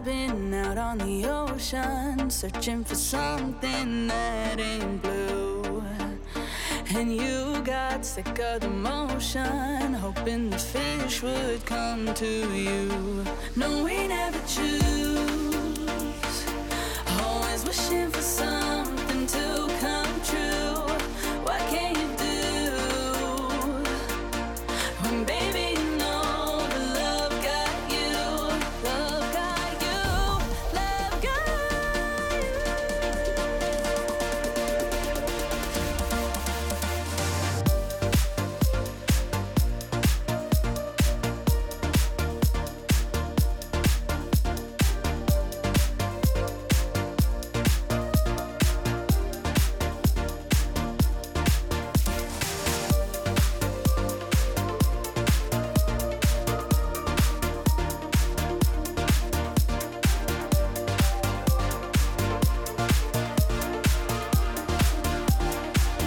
I've been out on the ocean, searching for something that ain't blue. And you got sick of the motion, hoping the fish would come to you. No, we never choose, always wishing for something to come true. What can you do when, baby, you know the love got you, love got you, love got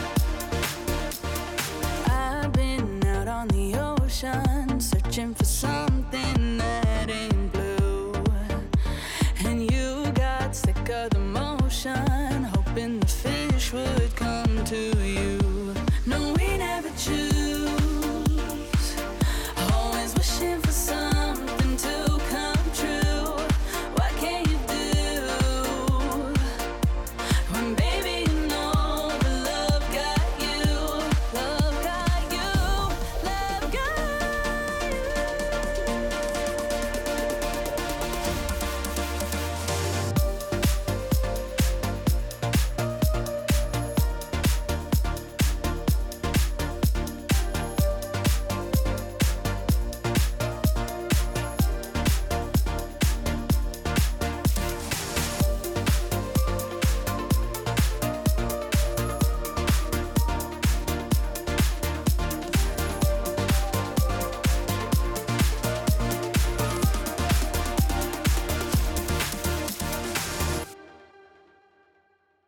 searching for some